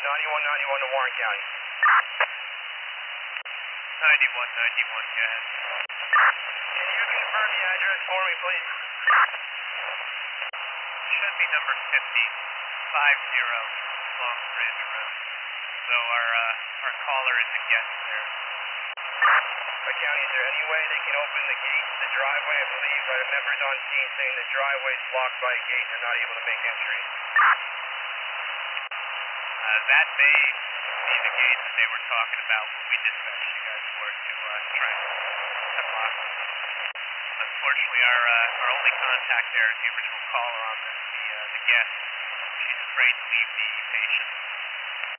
9191 to Warren County. 9191, go ahead. Can you confirm the address for me, please? Should be number 50 Long Bridge Road. So our caller is a guest there. County, is there any way they can open the gate to the driveway? I believe members on scene saying the driveway is blocked by a gate. They're not able to make entry. That may be the gate that they were talking about when we dispatched you guys for it to try and lock. Unfortunately, our only contact there is the original caller on this, the guest. She's afraid to leave the patient.